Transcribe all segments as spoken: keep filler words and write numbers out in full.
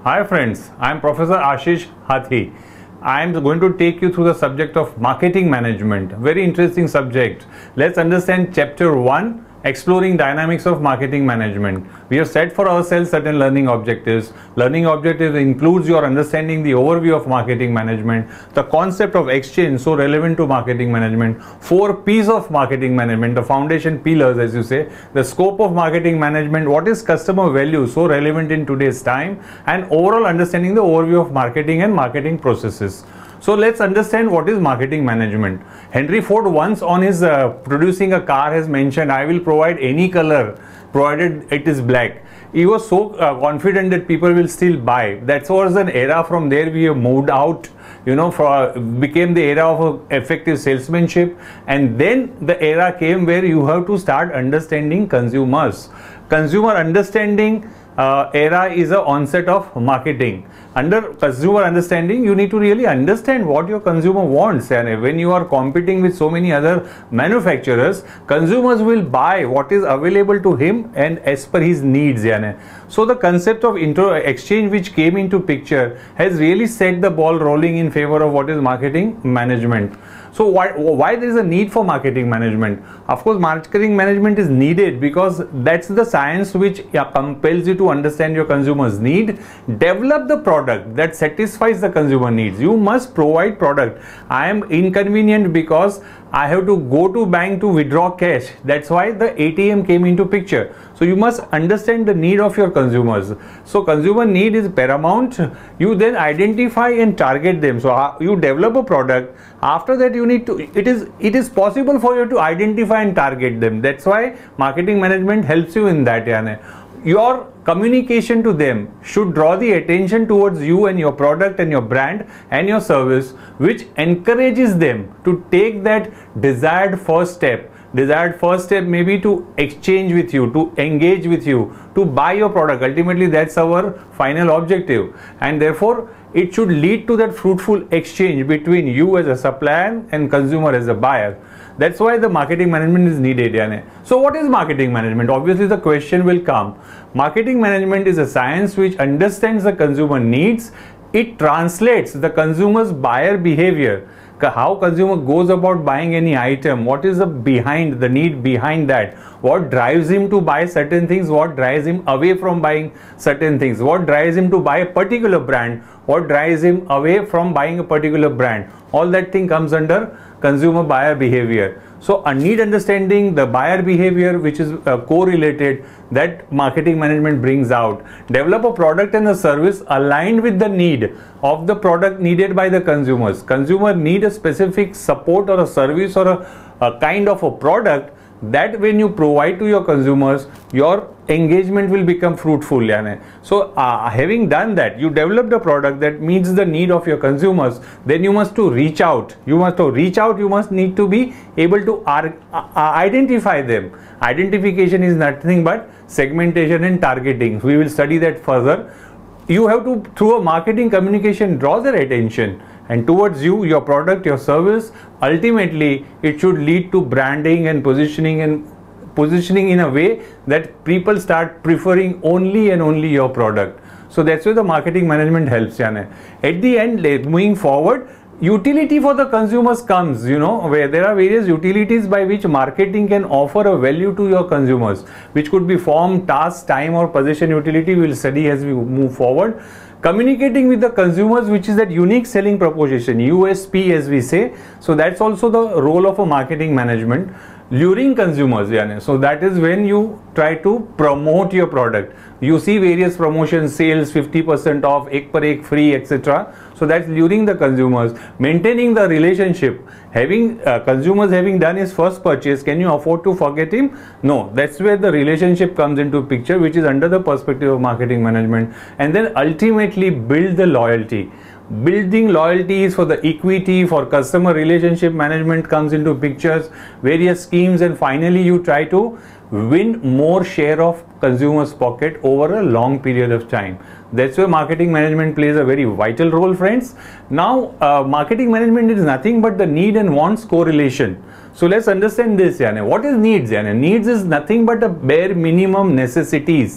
Hi friends, I am Professor Ashish Hathi. I am going to take you through the subject of marketing management. Very interesting subject. Let's understand chapter one, exploring dynamics of marketing management. We have set for ourselves certain learning objectives. Learning objectives includes your understanding the overview of marketing management, the concept of exchange, so relevant to marketing management, four P's of marketing management, the foundation pillars as you say, the scope of marketing management, what is customer value, so relevant in today's time, and overall understanding the overview of marketing and marketing processes. So let's understand what is marketing management. Henry Ford once on his uh, producing a car has mentioned, I will provide any color provided it is black. He was so uh, confident that people will still buy. That was an era. From there we have moved out, you know, for uh, became the era of uh, effective salesmanship, and then the era came where you have to start understanding consumers. Consumer understanding uh, era is a onset of marketing. Under consumer understanding, you need to really understand what your consumer wants, and when you are competing with so many other manufacturers, consumers will buy what is available to him and as per his needs. So the concept of intro exchange which came into picture has really set the ball rolling in favor of what is marketing management. So why, why there is a need for marketing management? Of course, marketing management is needed because that's the science which yeah, compels you to understand your consumer's need, develop the product that satisfies the consumer needs. You must provide product. I am inconvenient because I have to go to bank to withdraw cash. That's why the A T M came into picture. So you must understand the need of your consumers. So consumer need is paramount. You then identify and target them. So uh, you develop a product. After that you need to, it is, it is possible for you to identify and target them. That's why marketing management helps you in that. Yani. Your communication to them should draw the attention towards you and your product and your brand and your service, which encourages them to take that desired first step. Desired first step may be to exchange with you, to engage with you, to buy your product. Ultimately, that's our final objective, and therefore it should lead to that fruitful exchange between you as a supplier and consumer as a buyer. That's why the marketing management is needed. Yani. So what is marketing management? Obviously the question will come. Marketing management is a science which understands the consumer needs. It translates the consumer's buyer behavior. How consumer goes about buying any item, what is the behind the need behind that, what drives him to buy certain things, what drives him away from buying certain things, what drives him to buy a particular brand, what drives him away from buying a particular brand. All that thing comes under consumer buyer behavior. So a need understanding the buyer behavior, which is uh, correlated, that marketing management brings out. Develop a product and a service aligned with the need of the product needed by the consumers. Consumer need a specific support or a service or a, a kind of a product that when you provide to your consumers, your engagement will become fruitful. Yani. So uh, having done that, you developed a product that meets the need of your consumers, then you must to reach out. You must to reach out, you must need to be able to uh, uh, identify them. Identification is nothing but segmentation and targeting. We will study that further. You have to, through a marketing communication, draw their attention and towards you, your product, your service. Ultimately it should lead to branding and positioning and positioning in a way that people start preferring only and only your product. So that's where the marketing management helps. Yani. At the end, moving forward, utility for the consumers comes, you know, where there are various utilities by which marketing can offer a value to your consumers, which could be form, task, time or possession utility. We will study as we move forward. Communicating with the consumers, which is that unique selling proposition, U S P as we say. So that's also the role of a marketing management. Luring consumers, yani. So that is when you try to promote your product. You see various promotions, sales, fifty percent off, ek par ek free, et cetera. So that's luring the consumers. Maintaining the relationship. Having uh, consumers having done his first purchase, can you afford to forget him? No. That's where the relationship comes into picture, which is under the perspective of marketing management. And then ultimately build the loyalty. Building loyalties for the equity, for customer relationship management comes into pictures, various schemes, and finally you try to win more share of consumers' pocket over a long period of time. That's where marketing management plays a very vital role, friends. Now, uh, marketing management is nothing but the need and wants correlation. So let's understand this. Yani. What is needs? Yani? Needs is nothing but a bare minimum necessities.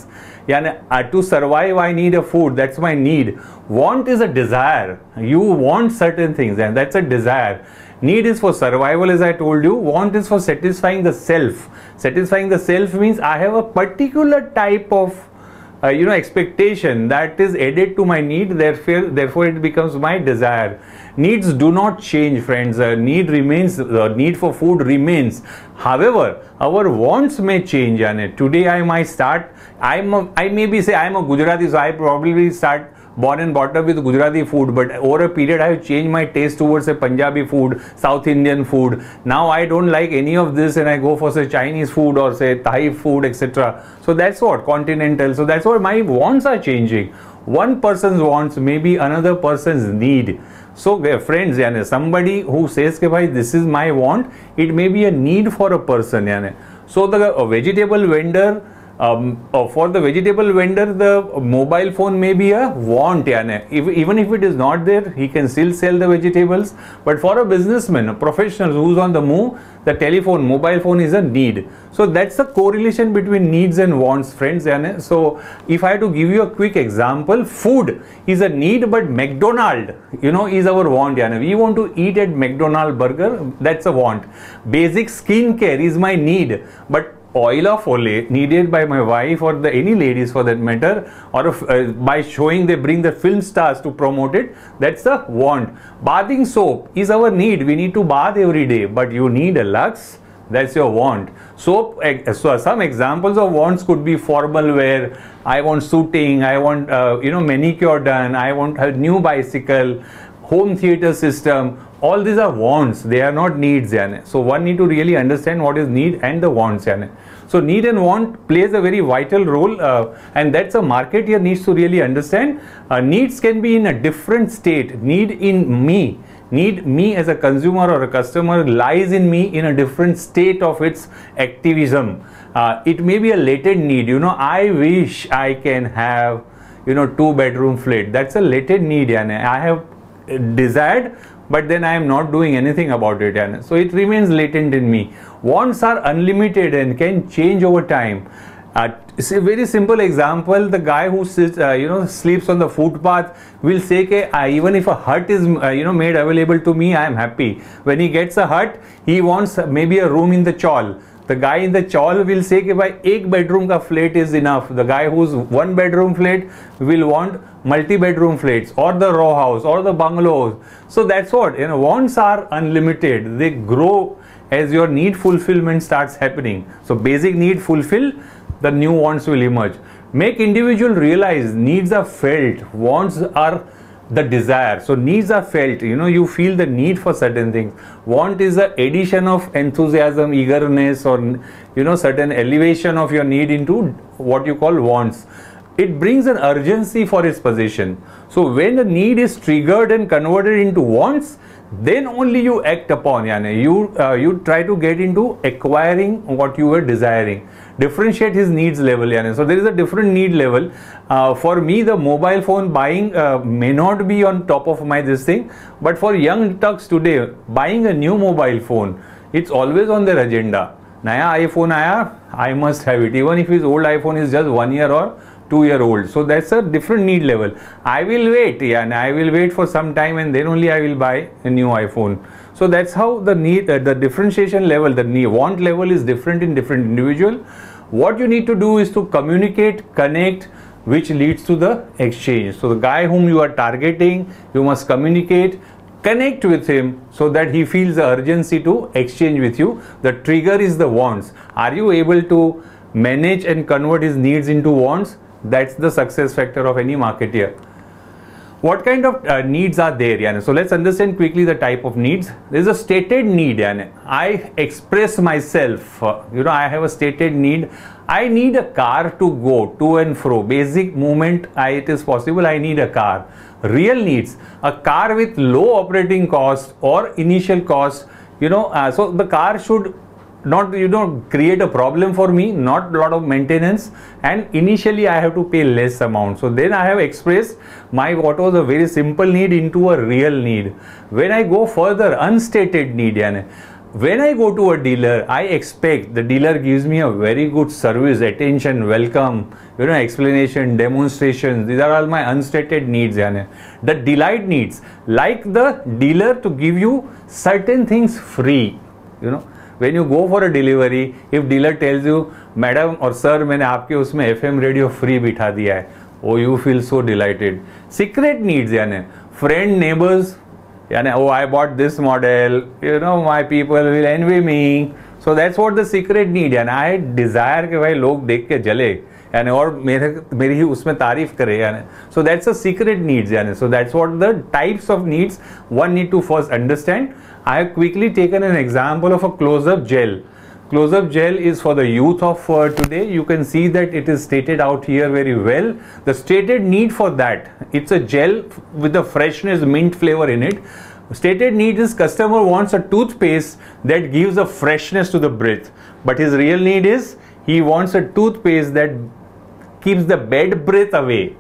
Yani, uh, to survive I need a food, that's my need. Want is a desire. You want certain things and that's a desire. Need is for survival, as I told you. Want is for satisfying the self. Satisfying the self means I have a particular type of uh, you know expectation that is added to my need, therefore therefore it becomes my desire. Needs do not change, friends. Uh, need remains, the uh, need for food remains. However, our wants may change. And today I might start, I'm a, I maybe say I'm a Gujarati, so I probably start born and brought up with Gujarati food, but over a period I have changed my taste towards a Punjabi food, South Indian food. Now I don't like any of this and I go for say Chinese food or say Thai food, et cetera. So that's what, continental. So that's what my wants are changing. One person's wants may be another person's need. So friends, yani, somebody who says, bhai, this is my want, it may be a need for a person. Yani. So the uh, vegetable vendor, Um, uh, for the vegetable vendor, the mobile phone may be a want. Yani. If, even if it is not there, he can still sell the vegetables. But for a businessman, a professional who's on the move, the telephone, mobile phone is a need. So that's the correlation between needs and wants, friends. Yani. So if I have to give you a quick example, food is a need, but McDonald's, you know, is our want. Yani. We want to eat at McDonald's burger, that's a want. Basic skincare is my need, but oil of Olay needed by my wife or the any ladies for that matter, or if, uh, by showing they bring the film stars to promote it, that's a want. Bathing soap is our need. We need to bath every day, but you need a Lux, that's your want. Soap, uh, so some examples of wants could be formal wear. I want suiting, I want uh, you know manicure done, I want a new bicycle, home theater system. All these are wants, they are not needs. Yani. So one need to really understand what is need and the wants. Yani. So need and want plays a very vital role, uh, and that's a marketer needs to really understand. Uh, needs can be in a different state. Need in me, need me as a consumer or a customer lies in me in a different state of its activism. Uh, it may be a latent need. You know, I wish I can have, you know, two bedroom flat. That's a latent need. Yani. I have desired, but then I am not doing anything about it. Yani. So it remains latent in me. Wants are unlimited and can change over time. Uh, it's a very simple example. The guy who sits, uh, you know, sleeps on the footpath will say, "Ke, uh, even if a hut is, uh, you know, made available to me, I am happy." When he gets a hut, he wants maybe a room in the chawl. The guy in the chawl will say, "Ke, bhai, ek bedroom ka flat is enough." The guy who's one bedroom flat will want multi-bedroom flats or the row house or the bungalows. So that's what, you know, wants are unlimited. They grow as your need fulfillment starts happening. So basic need fulfill, the new wants will emerge. Make individual realize needs are felt, wants are the desire. So needs are felt, you know, you feel the need for certain things. Want is the addition of enthusiasm, eagerness, or, you know, certain elevation of your need into what you call wants. It brings an urgency for its possession. So when the need is triggered and converted into wants, then only you act upon. Yani you uh, you try to get into acquiring what you were desiring. Differentiate his needs level. Yani. So there is a different need level. Uh, for me, the mobile phone buying uh, may not be on top of my this thing, but for young tucks today, buying a new mobile phone, it's always on their agenda. Naya iPhone aaya, I must have it, even if his old iPhone is just one year or two year old. So that's a different need level. I will wait, yeah, and I will wait for some time and then only I will buy a new iPhone. So that's how the need, uh, the differentiation level, the need, want level is different in different individual. What you need to do is to communicate, connect, which leads to the exchange. So the guy whom you are targeting, you must communicate, connect with him so that he feels the urgency to exchange with you. The trigger is the wants. Are you able to manage and convert his needs into wants? That's the success factor of any marketer. What kind of uh, needs are there? Yani? So let's understand quickly the type of needs. There is a stated need. Yani. I express myself. Uh, you know, I have a stated need. I need a car to go to and fro. Basic movement, I, it is possible. I need a car. Real needs, a car with low operating cost or initial cost. You know, uh, so the car should not, you know, create a problem for me, not a lot of maintenance, and initially I have to pay less amount. So then I have expressed my what was a very simple need into a real need. When I go further, unstated need, yani, when I go to a dealer, I expect the dealer gives me a very good service, attention, welcome, you know, explanation, demonstration. These are all my unstated needs. Yani. The delight needs, like the dealer to give you certain things free. You know, when you go for a delivery, if dealer tells you, madam or sir, मैंने आपके उसमें F M radio free बिठा दिया है, oh, you feel so delighted. Secret needs, यानी friend, neighbors. Yani, oh, I bought this model, you know, my people will envy me. So that's what the secret need. And I desire कि भाई लोग देख के जले, यानी और मेरे मेरी ही उसमें तारीफ करे, यानी. So that's a secret needs, यानी. So that's what the types of needs one need to first understand. I have quickly taken an example of a close-up gel. Close-up gel is for the youth of uh, today. You can see that it is stated out here very well. The stated need for that, it's a gel with the freshness, mint flavor in it. Stated need is customer wants a toothpaste that gives a freshness to the breath. But his real need is he wants a toothpaste that keeps the bad breath away.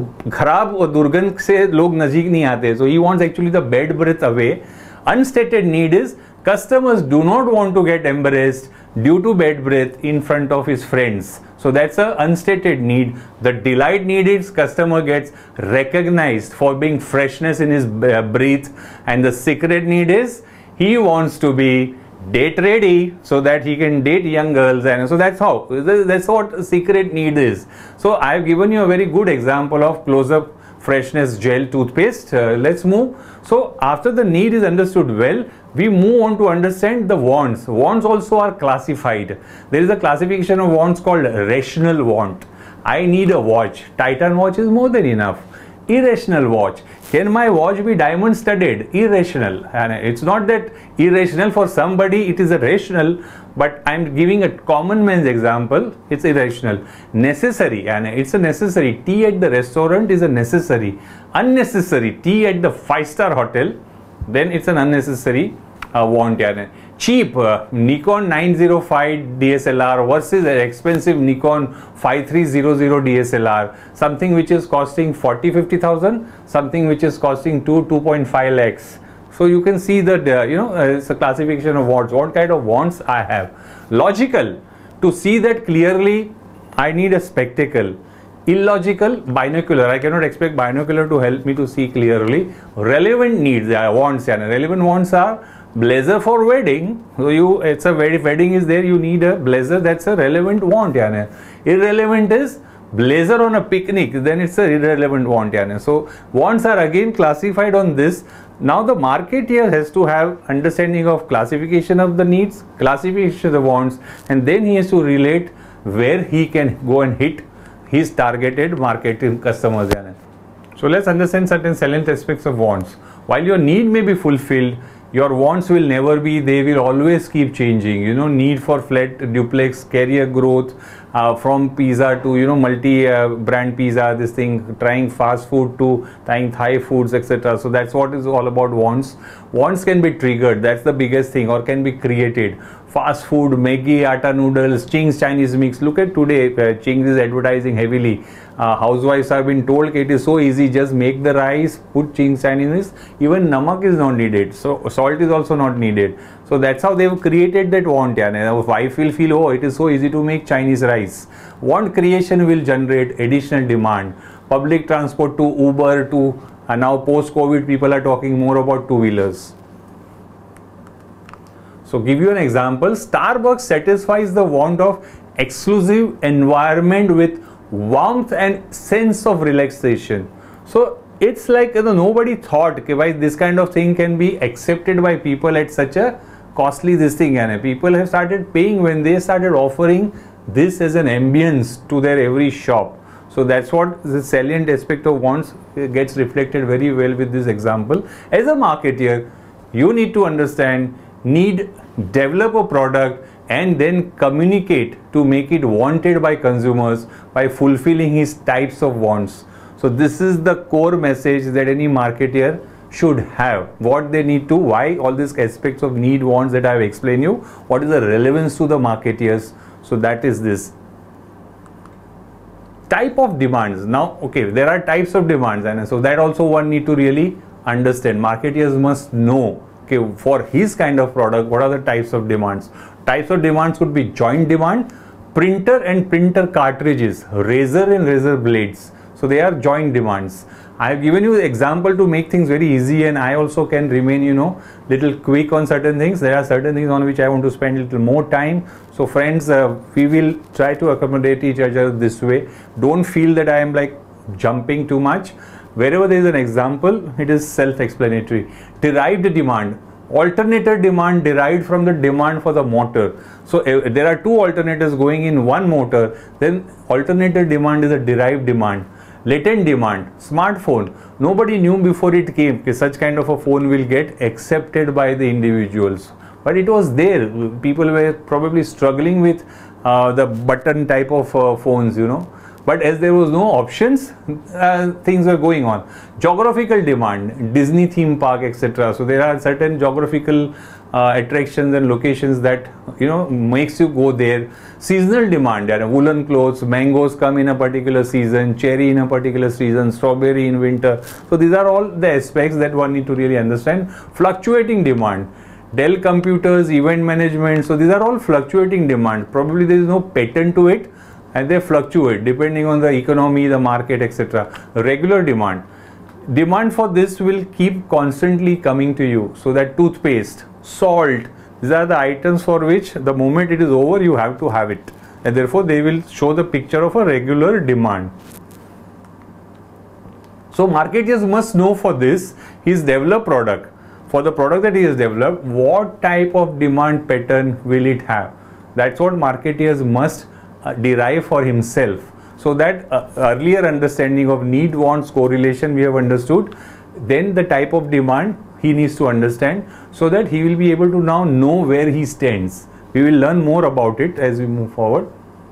खराब और दुर्गंध से लोग नजीक नहीं आते. So he wants actually the bad breath away. Unstated need is customers do not want to get embarrassed due to bad breath in front of his friends. So that's a unstated need. The delight need is customer gets recognized for being freshness in his breath, and the secret need is he wants to be date ready so that he can date young girls, and so that's how that's what secret need is. So I've given you a very good example of close-up freshness gel toothpaste. Uh, let's move. So after the need is understood well, we move on to understand the wants. Wants also are classified. There is a classification of wants called rational want. I need a watch. Titan watch is more than enough. Irrational watch. Can my watch be diamond studded? Irrational. And it's not that irrational for somebody, it is a rational, but I'm giving a common man's example. It's irrational. Necessary, and it's a necessary. Tea at the restaurant is a necessary. Unnecessary. Tea at the five-star hotel, then it's an unnecessary uh, want. Yani. Cheap, uh, Nikon nine oh five D S L R versus an expensive Nikon five three hundred D S L R. Something which is costing forty, fifty thousand, something which is costing two, two point five lakhs. So you can see that, uh, you know, uh, it's a classification of wants. What kind of wants I have. Logical, to see that clearly, I need a spectacle. Illogical, binocular. I cannot expect binocular to help me to see clearly. Relevant needs, uh, wants. Yani. Relevant wants are blazer for wedding. So you, it's a wedding is there, you need a blazer. That's a relevant want. Yani. Irrelevant is blazer on a picnic. Then it's a irrelevant want. Yani. So wants are again classified on this. Now the marketeer has to have understanding of classification of the needs, classification of the wants, and then he has to relate where he can go and hit his targeted marketing customers. So let's understand certain salient aspects of wants. While your need may be fulfilled, your wants will never be, they will always keep changing. You know, need for flat duplex, career growth, uh, from pizza to, you know, multi uh, brand pizza, this thing, trying fast food to trying Thai foods, et cetera. So that's what is all about wants. Wants can be triggered, that's the biggest thing, or can be created. Fast food, Maggi, atta noodles, Ching's Chinese mix. Look at today, uh, Ching's is advertising heavily. Uh, housewives have been told it is so easy, just make the rice, put Ching's Chinese mix. Even namak is not needed, so salt is also not needed. So that's how they've created that want. Yeah. Wife will feel, oh, it is so easy to make Chinese rice. Want creation will generate additional demand. Public transport to Uber to, and now post-COVID people are talking more about two-wheelers. So give you an example, Starbucks satisfies the want of exclusive environment with warmth and sense of relaxation. So it's like, you know, nobody thought okay, why this kind of thing can be accepted by people at such a costly this thing, and people have started paying when they started offering this as an ambience to their every shop. So that's what the salient aspect of wants gets reflected very well with this example. As a marketeer, you need to understand, need, develop a product and then communicate to make it wanted by consumers by fulfilling his types of wants. So this is the core message that any marketeer should have. What they need to, why all these aspects of need, wants that I have explained you, what is the relevance to the marketeers. So that is this. Type of demands. Now, okay, there are types of demands, and so that also one need to really understand. Marketeers must know okay, for his kind of product, what are the types of demands? Types of demands could be joint demand, printer and printer cartridges, razor and razor blades. So they are joint demands. I have given you the example to make things very easy, and I also can remain, you know, little quick on certain things. There are certain things on which I want to spend a little more time. So friends, uh, we will try to accommodate each other this way. Don't feel that I am like jumping too much. Wherever there is an example, it is self-explanatory. Derived demand. Alternator demand derived from the demand for the motor. So uh, there are two alternators going in one motor, then alternator demand is a derived demand. Latent demand, smartphone. Nobody knew before it came that such kind of a phone will get accepted by the individuals. But it was there. People were probably struggling with uh, the button type of uh, phones, you know. But as there was no options, uh, things were going on. Geographical demand, Disney theme park, et cetera. So there are certain geographical uh, attractions and locations that, you know, makes you go there. Seasonal demand, yeah, woolen clothes, mangoes come in a particular season, cherry in a particular season, strawberry in winter. So these are all the aspects that one need to really understand. Fluctuating demand. Dell computers, event management. So these are all fluctuating demand. Probably there is no pattern to it, and they fluctuate depending on the economy, the market, et cetera. Regular demand. Demand for this will keep constantly coming to you. So that toothpaste, salt, these are the items for which the moment it is over, you have to have it. And therefore, they will show the picture of a regular demand. So marketeers must know for this, his developed product. For the product that he has developed, what type of demand pattern will it have? That's what marketeers must Uh, derive for himself. So that uh, earlier understanding of need wants correlation we have understood, then the type of demand he needs to understand, so that he will be able to now know where he stands. We will learn more about it as we move forward.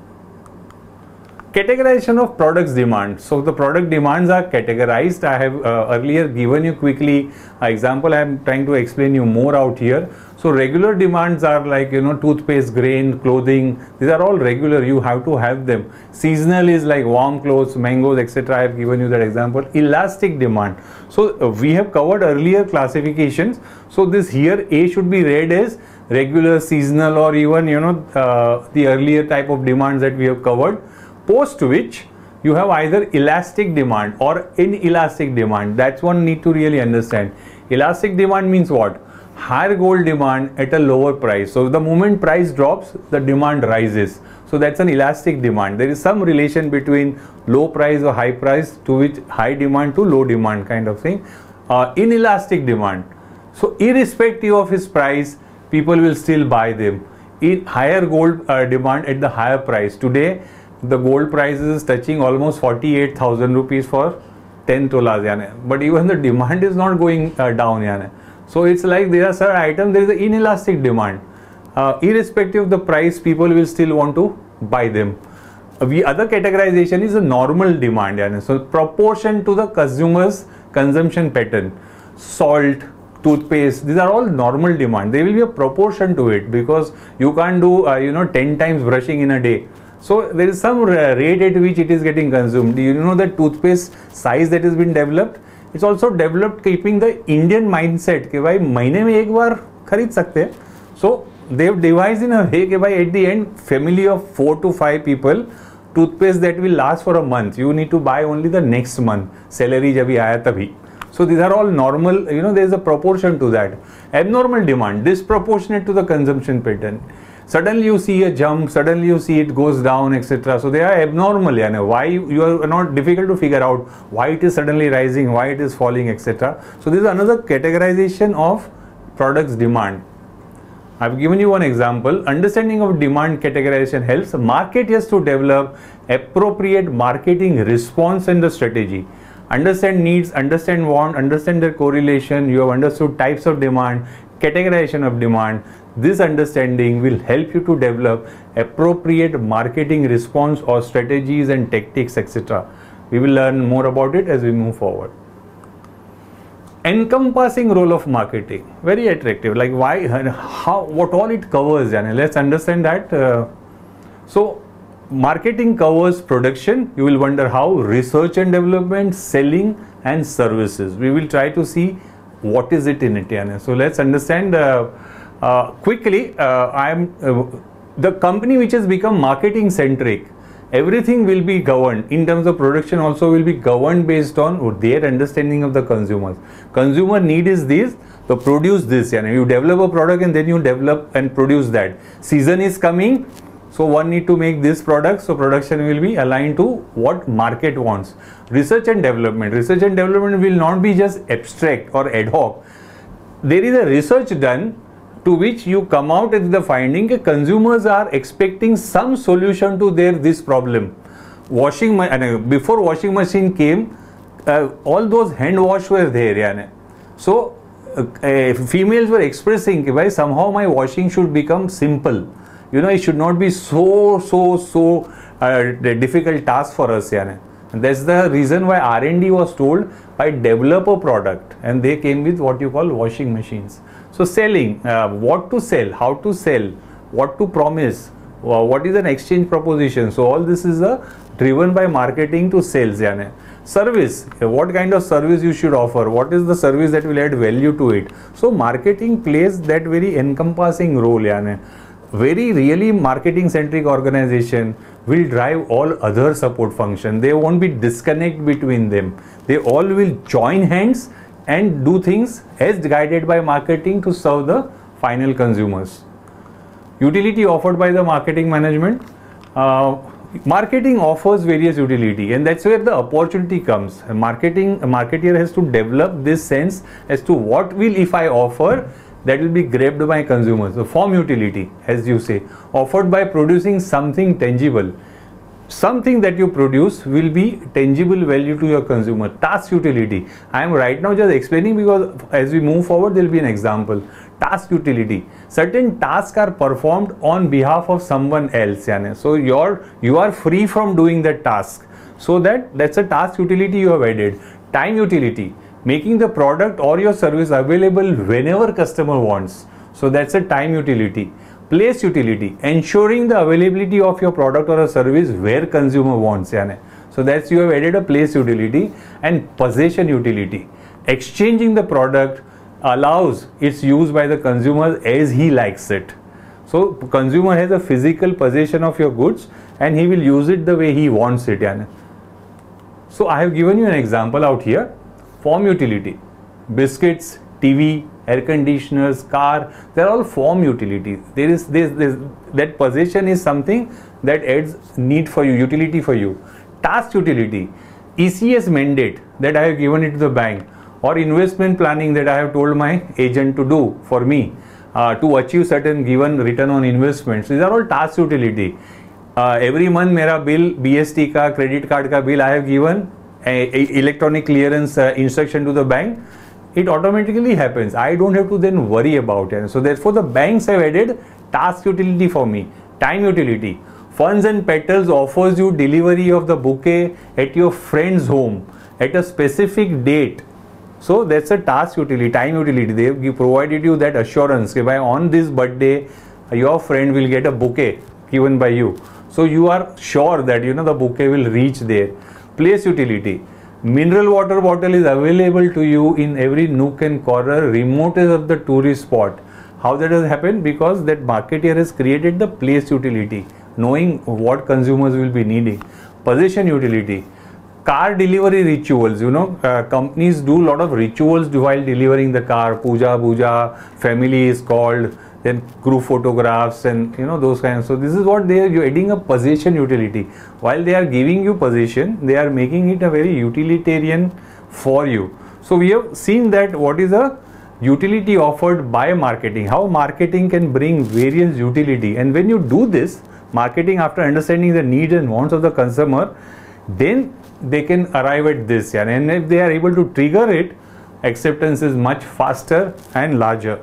Categorization of products demand. So the product demands are categorized. I have uh, earlier given you quickly an example. I am trying to explain you more out here. So regular demands are like, you know, toothpaste, grain, clothing. These are all regular. You have to have them. Seasonal is like warm clothes, mangoes, et cetera. I have given you that example. Elastic demand. So uh, we have covered earlier classifications. So this here A should be read as regular, seasonal, or even, you know, uh, the earlier type of demands that we have covered. Post which you have either elastic demand or inelastic demand. That's one need to really understand. Elastic demand means what? Higher gold demand at a lower price. So the moment price drops, the demand rises. So that's an elastic demand. There is some relation between low price or high price to which high demand to low demand kind of thing. Uh, inelastic demand. So irrespective of his price, people will still buy them. In higher gold uh, demand at the higher price. Today, the gold price is touching almost forty-eight thousand rupees for ten tolas, yaane. But even the demand is not going uh, down, yaane. So it's like there are certain items, there is an inelastic demand. Uh, irrespective of the price, people will still want to buy them. Uh, we other categorization is a normal demand, yaane. So proportion to the consumer's consumption pattern. Salt, toothpaste, these are all normal demand. There will be a proportion to it, because you can't do uh, you know ten times brushing in a day. So there is some rate at which it is getting consumed. You know that toothpaste size that has been developed, it's also developed keeping the Indian mindset कि भाई महीने में एक बार खरीद सकते हैं. So they have devised in a way कि भाई at the end family of four to five people, toothpaste that will last for a month. You need to buy only the next month. Salary जब भी आया तभी. So these are all normal. You know there is a proportion to that. Abnormal demand, disproportionate to the consumption pattern. Suddenly you see a jump, suddenly you see it goes down, et cetera. So they are abnormal. Yani why you are not difficult to figure out why it is suddenly rising, why it is falling, et cetera. So this is another categorization of products demand. I've given you one example. Understanding of demand categorization helps marketers to develop appropriate marketing response and the strategy. Understand needs, understand want, understand their correlation. You have understood types of demand, categorization of demand. This understanding will help you to develop appropriate marketing response or strategies and tactics, et cetera. We will learn more about it as we move forward. Encompassing role of marketing, very attractive. Like why, how, what all it covers. Yani let's understand that. Uh, so marketing covers production. You will wonder how. Research and development, selling, and services. We will try to see what is it in it. Yeah? So let's understand uh, uh, quickly. uh, I am uh, the company which has become marketing centric, everything will be governed in terms of production, also will be governed based on their understanding of the consumers. Consumer need is this, so produce this. Yeah? You develop a product and then you develop and produce that. Season is coming, so one need to make this product, so production will be aligned to what market wants. Research and development. Research and development will not be just abstract or ad hoc. There is a research done to which you come out with the finding that consumers are expecting some solution to their this problem. Washing uh, before washing machine came, uh, all those hand wash were there. Yeah? So uh, uh, females were expressing, why somehow my washing should become simple. You know, it should not be so so so uh, difficult task for us. Yeah? And that's the reason why R and D was told by develop a product, and they came with what you call washing machines. So selling, uh, what to sell, how to sell, what to promise, uh, what is an exchange proposition. So all this is uh, driven by marketing to sales. Yeah? Service, what kind of service you should offer, what is the service that will add value to it. So marketing plays that very encompassing role. Yeah? Very really marketing centric organization will drive all other support function. They won't be disconnect between them. They all will join hands and do things as guided by marketing to serve the final consumers. Utility offered by the marketing management. Uh, marketing offers various utility, and that's where the opportunity comes. A marketing a marketeer has to develop this sense as to what will, if I offer, that will be grabbed by consumers. So form utility, as you say, offered by producing something tangible. Something that you produce will be tangible value to your consumer. Task utility. I am right now just explaining because as we move forward there will be an example. Task utility. Certain tasks are performed on behalf of someone else. Yani. So you're, you are free from doing that task. So that that's a task utility you have added. Time utility. Making the product or your service available whenever customer wants. So that's a time utility. Place utility, ensuring the availability of your product or a service where consumer wants. Yani. So that's you have added a place utility. And possession utility, exchanging the product allows its use by the consumer as he likes it. So consumer has a physical possession of your goods and he will use it the way he wants it. Yani. So I have given you an example out here. Form utility, biscuits, T V, air conditioners, car, they're all form utility. There is this, this that possession is something that adds need for you, utility for you. Task utility, E C S mandate that I have given it to the bank, or investment planning that I have told my agent to do for me uh, to achieve certain given return on investments. These are all task utility. Uh, every month mera bill, B S T ka, credit card ka bill I have given a, a electronic clearance uh, instruction to the bank. It automatically happens. I don't have to then worry about it. So therefore the banks have added task utility for me. Time utility. Funds and Petals offers you delivery of the bouquet at your friend's home at a specific date. So that's a task utility, time utility. They have provided you that assurance that by on this birthday your friend will get a bouquet given by you. So you are sure that you know the bouquet will reach there. Place utility. Mineral water bottle is available to you in every nook and corner, remotest of the tourist spot. How that has happened? Because that marketeer has created the place utility, knowing what consumers will be needing. Possession utility. Car delivery rituals, you know, uh, companies do a lot of rituals while delivering the car. Puja, puja, family is called, then group photographs and you know those kinds. So this is what they are, you're adding a possession utility. While they are giving you possession, they are making it a very utilitarian for you. So we have seen that what is a utility offered by marketing, how marketing can bring various utility. And when you do this, marketing after understanding the needs and wants of the consumer, then they can arrive at this. Yeah? And if they are able to trigger it, acceptance is much faster and larger.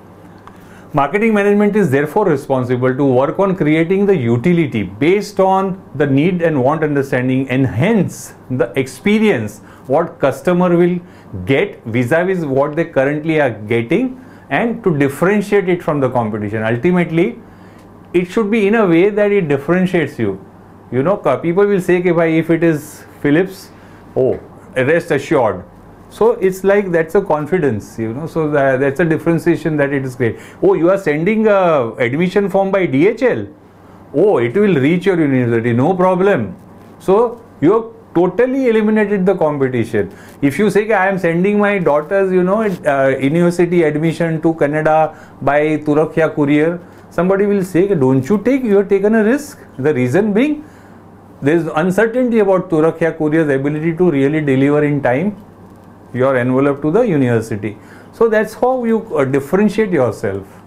Marketing management is therefore responsible to work on creating the utility based on the need and want understanding, and hence the experience what customer will get vis-a-vis what they currently are getting, and to differentiate it from the competition. Ultimately, it should be in a way that it differentiates you. You know, people will say, okay, if it is Philips, oh, rest assured. So it's like that's a confidence, you know. So that, that's a differentiation that it is great. Oh, you are sending a admission form by D H L. Oh, it will reach your university, no problem. So you have totally eliminated the competition. If you say I am sending my daughters, you know, uh, university admission to Canada by Turakhya courier, somebody will say, don't you take, you have taken a risk. The reason being, there is uncertainty about Turakhya courier's ability to really deliver in time your envelope to the university. So that's how you uh, differentiate yourself.